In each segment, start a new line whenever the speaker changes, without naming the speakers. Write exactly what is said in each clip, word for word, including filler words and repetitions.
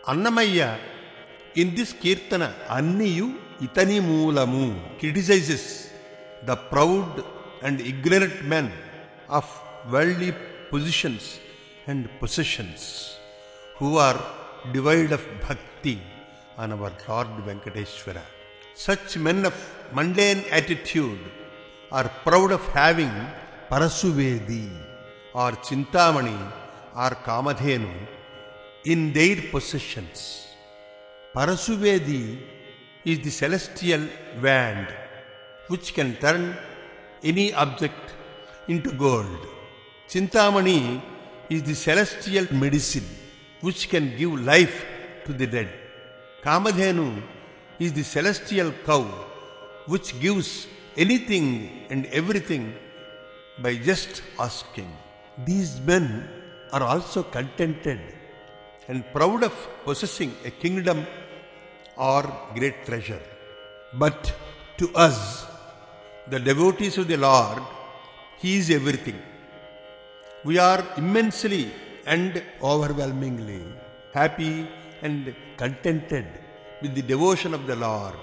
Annamaya, in this Kirtana, Anniyu Itani Moolamu, criticizes the proud and ignorant men of worldly positions and possessions who are devoid of bhakti on our Lord Venkateshwara. Such men of mundane attitude are proud of having Parasuvedi or Chintamani or Kamadhenu in their possessions. Parasuvedi is the celestial wand which can turn any object into gold. Chintamani is the celestial medicine which can give life to the dead. Kamadhenu is the celestial cow which gives anything and everything by just asking. These men are also contented and proud of possessing a kingdom or great treasure. But to us, the devotees of the Lord, He is everything. We are immensely and overwhelmingly happy and contented with the devotion of the Lord.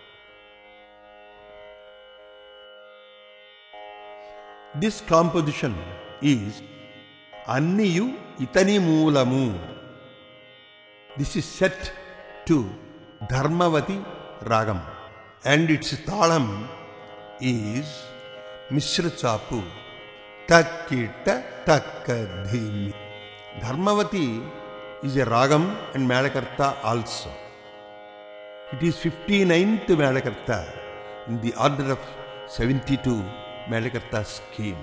This composition is Anniyu Itani Moolamu. This is set to Dharmavati Ragam and its Thalam is Mishra Chapu Takkita Takkadhimi. Dharmavati is a Ragam and Melakarta also. It is fifty-ninth Melakarta in the order of seventy-two Melakarta scheme.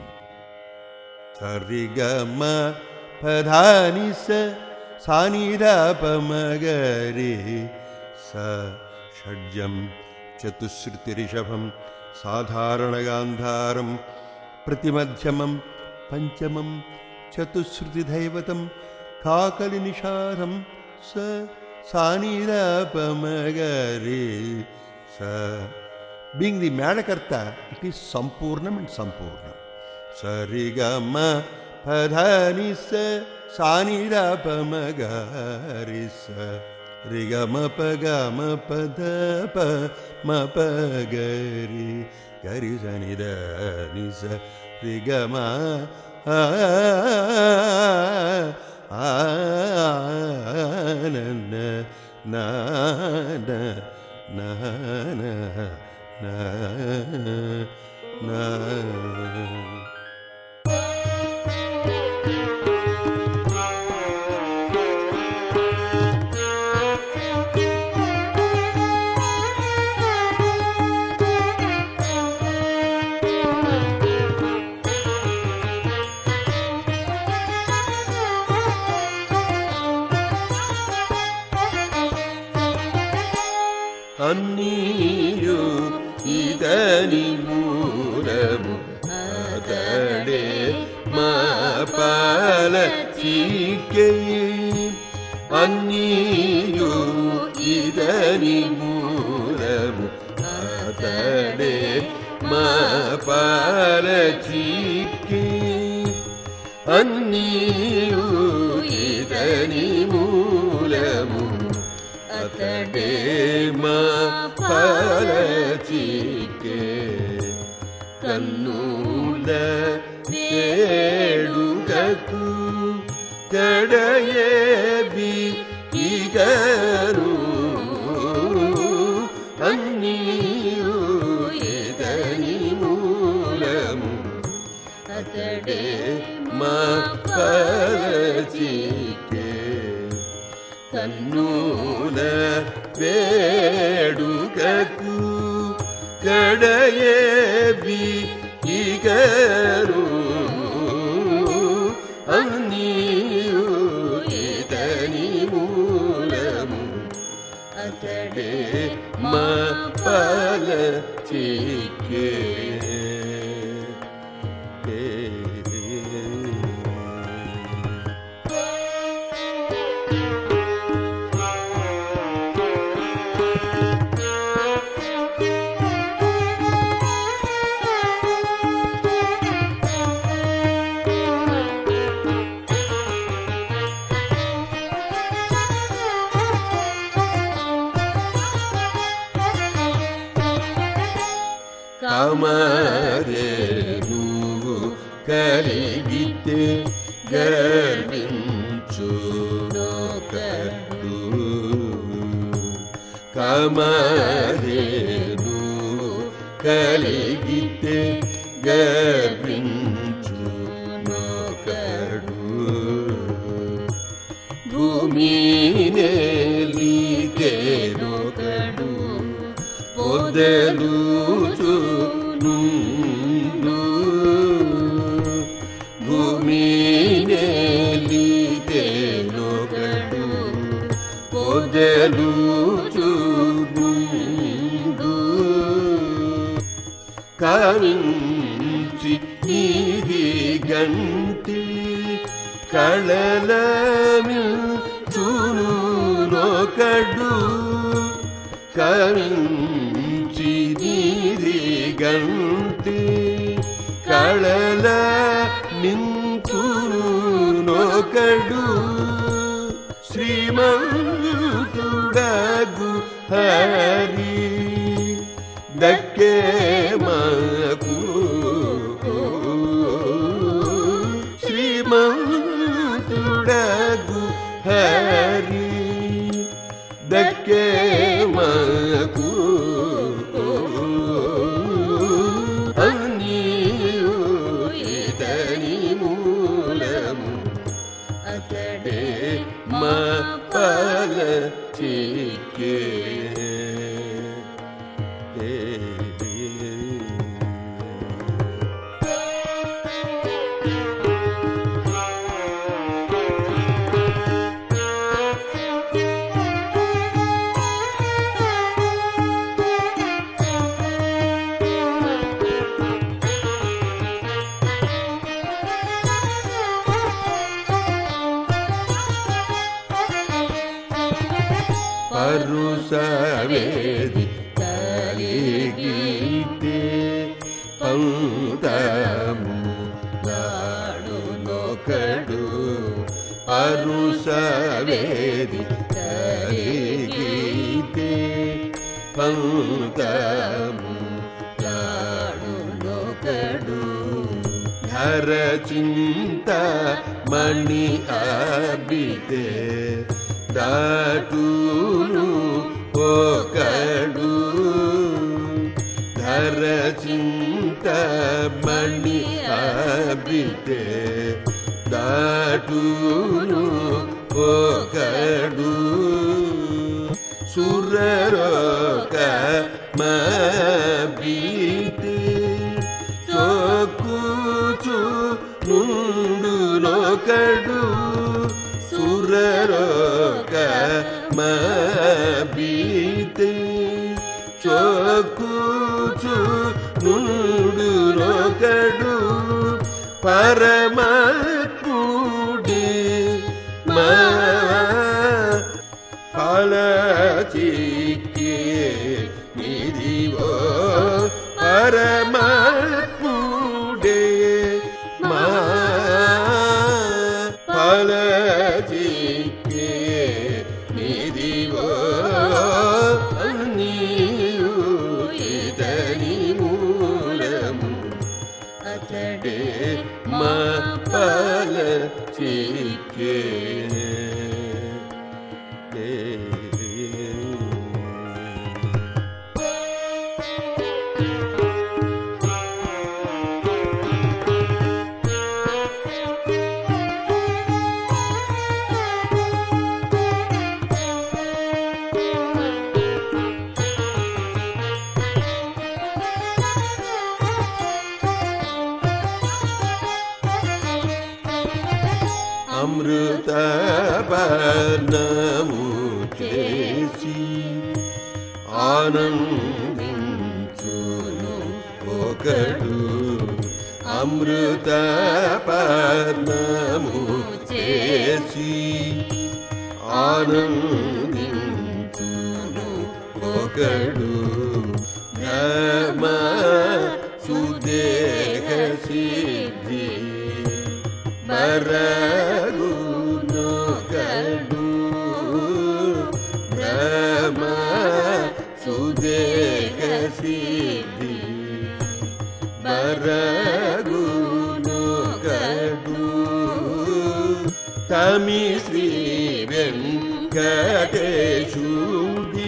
Sarigama Padhanisa Sanirapamagare Sa Shadjam Chatusrutirishabham Sadharanagandharam Pratimadhyamam Panchamam Chatusrutidhaivatam Kakalinisharam Sa Sanirapamagare Sa. Being the Melakarta, it is Sampurnam and Sampurnam. Sarigama Padhanisa Sanirapamagarisa Rigama Pagama Padapa Mapagari Gari Sanidanisa Rigama Anana Nana Nana Na na Anniyu Itani Moolamu Atade Mapala Chike. Anniyu Itani Moolamu Atade Mapala Chike. Anniyu Itani Moolamu Atade Mapalachike Kannula Vedugaku Kadayevi Igaru Anniyu Itani Moolamu Atade Mapalachike Kannula Vedugaku Kadayevi Igaru Anniyu Itani Moolamu Atade Mapalachike.
కామరే నువ్వు కలిగితే గర్వించునొకడు కామరే నువ్వు కలిగితే గర్వించునొకడు భూమినేలితేనొకడు పొదలుచునుండు భూమినేలితేనొకడు పొదలుచునుండు కావించి నీది గంటి కళలమిల్చునొకడు కావించి నీది గంటి కళలమిల్చునొకడు శ్రీమంతుడగు హరి దక్కే మాకు శ్రీమంతుడగు హరి దక్కే మాకు అన్నీయు ఇతని మూలము అతడే మా పాల చిక్కే పరుసవేది కలిగితే పంతము నాడునొకడు పరుసవేది కలిగితే పంతము నాడునొకడు ధర చింత మణి అబితే దాటును ఒకడు ధర చింత మణి అబితే దాటును ఒకడు సురరోక మబితే చోకుచు నుండునొకడు సురరోక మబితే చోకుచు నుండునొకడు పరమాత్ముడి మా ఫలచిక్కే నిదివో పరమాత్ముడే మా ఫలచిక్కే నిదివో అన్నీయు ఇతని మూలము అతడే మా ఫలచిక్కే అమృతపానము చేసి ఆనందించును ఒకడు అమృతపానము చేసి ఆనందించును ఒకడు బ్రహ్మ సుదేహ సిద్ధి బరగునొకడు బ్రహ్మ సుదేహ సిద్ధి మరగునొకడు తమి శ్రీ వెంకటేశుడి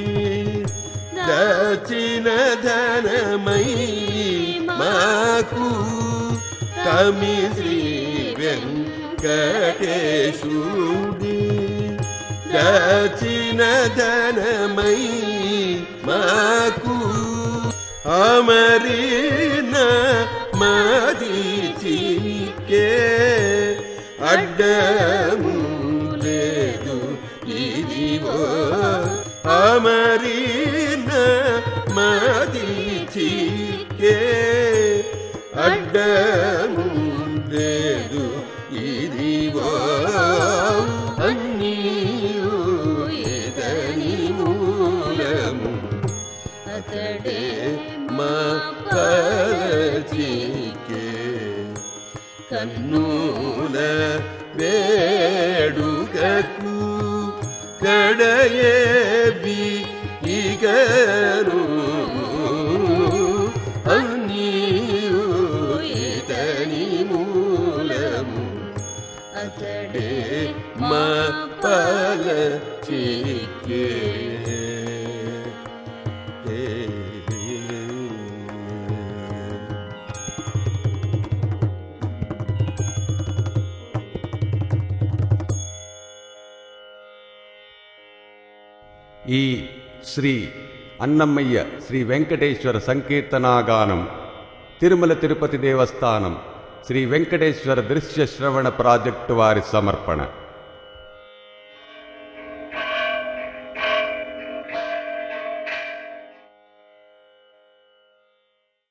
దచిన ధనమై మాకు తమి శ్రీ వెంకటేశుడి దచిన ధనమై మాకు అమరిన మదిచికే అడ్డము లేదు ఇదివో అమరిన మదిచికే అడ్డము లేదు ఇదివో అన్నీయు ఇతని మూలము అతడే మా పలచికే కన్నుల వేడుకకు కడయేవి ఇగరు అన్నీయు ఇతని మూలము అతడే మా పలచికే
ఈ శ్రీ అన్నమయ్య శ్రీ వెంకటేశ్వర సంకీర్తనాగానం తిరుమల తిరుపతి దేవస్థానం శ్రీ వెంకటేశ్వర దృశ్య శ్రవణ ప్రాజెక్టు వారి సమర్పణ.